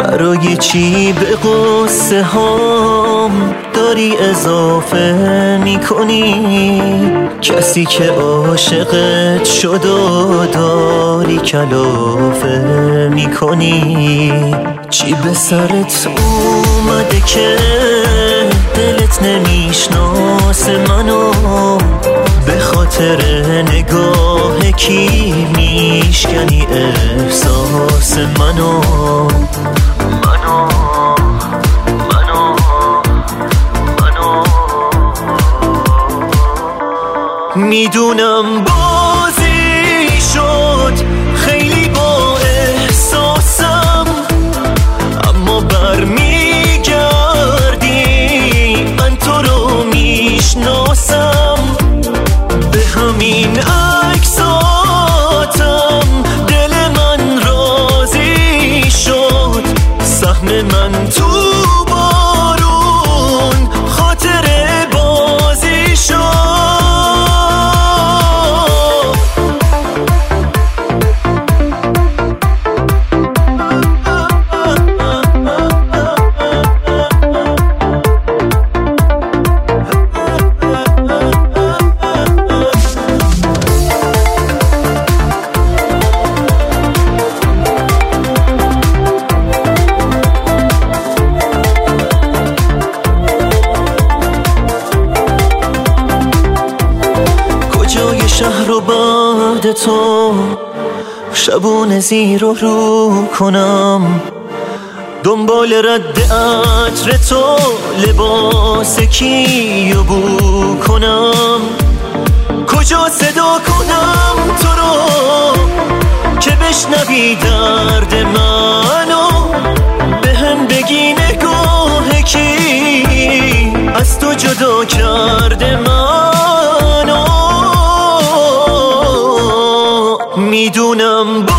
برای چی به قصه هام داری اضافه میکنی؟ کسی که عاشقت شد و داری کلافه میکنی. چی به سرت اومده که دلت نمیشناسه منو؟ به خاطر نگاه کی میشکنی احساس منو؟ میدونم بازی شد خیلی با احساسم، اما برمیگردی من تو رو میشناسم. به همین عکساتم دل من راضی شد، سهم من تو بارون خاطر بازی شد. شهر و بعد تو شبونه زیر و رو کنم، دنبال رد عطر تو لباس کیو بو کنم. کجا صدا کنم تو رو که بشنوی درد منو؟ به هم بگی نگاه کی از تو جدا کرده منو؟ میدونم